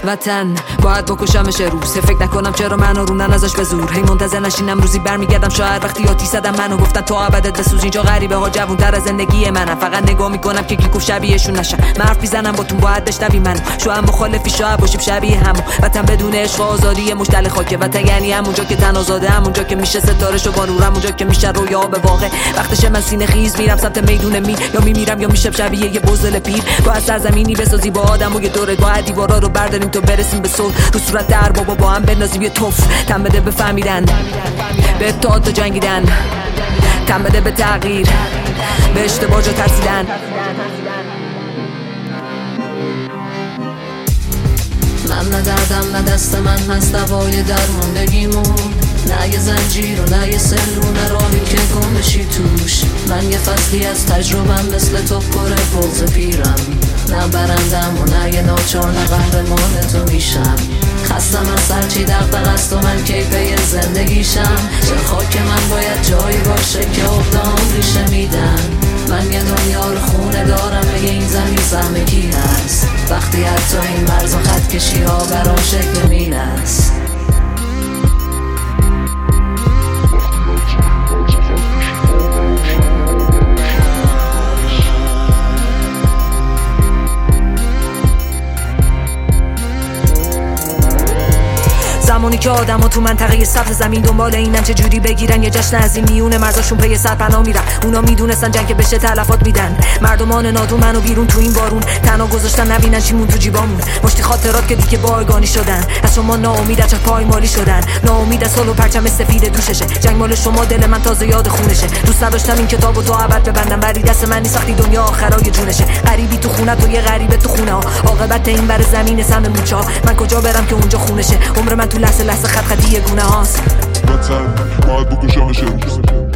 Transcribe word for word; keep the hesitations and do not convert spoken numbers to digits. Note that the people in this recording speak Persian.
وطن باید بکشمش روز. فکر نکنم چرا منو رونن ازش به زور. هی منتظر نشینم روزی برمیگردم شاید وقتی آتی زدم منو گفتن تو ابدت بسوز. اینجا غریبه ها جوون‌تر از زندگی منم. فقط نگاه میکنم که کی گفت شبیهشون نشم. حرف میزنم باتون باید بشنوی منو. شاید مخالفی شاید باشیم شبیه همو. وطن بدون عشق و آزادی مشتل خاکه. وطن یعنی همونجا که تن آزاده، همونجا که میشه ستاره شو با نور، همونجا که میشه رویا به واقع. وقتش من سینه خیز میرم سمت میدون می، یا میمیرم یا میشم شبیه یه بزدل پیر. باید سرزمینی بسازی با آدم و یه دوره، باید دیوارا رو برداریم تا برسیم به صلح. رو صورت در بابا با هم بندازیم یه توف. تن بده به فهمیدن، به اتحاد و جنگیدن. تن بده به تغییر، به اشتباه جا ترسیدن. من نه دردم نه دست من هست دوای درماندگیمون. نه یه زنجیر و نه یه سلو، نه راهی که گم بشی توش. من یه فصلی از تجربم مثل تو پر بغض پیرم. نه برندم و نه یه ناچار، نه قهرمان تو میشم. خستم از هرچی دغدغه است و من کیفه زندگیشم. چه خاک من باید جایی باشه که اقدام ریشه میدن. من یه دنیا رو خونه دارم، به این زمین سهم کی هست. وقتی حتی این مرز و خط کشی ها برام شکل مین است. زمانی که آدم ها تو منطقه سبز زمین دنبال اینن چه جوری بگیرن یه جشن از این میونه مرزاشون پی سرپناه میرن. اونا میدونستن جنگ بشه تلفات میدن. مردمان نادون منو بیرون تو این بارون تنها گذاشتن نبینن چیمون تو جیبامون. مشتی خاطرات که دیگه بایگانی شدن. از شما ناامید از پایمالی شدن. ناامید از سال و پرچم سفید دوششه. جنگ مال شما دل من تازه یاد خونشه. دوست نداشتم این کتابو تو ابد ببندم، ولی دست من نیست وقتی دنیا آخرای جونشه. غریبی تو خونه تو یه غریبه تو خونه ها. عاقبت این بر زمین سم موچا. من کجا برم که اونجا خونشه. عمر من تو لحظه لحظه خط خطی گونه هاست. وطن باید بکشمش روز.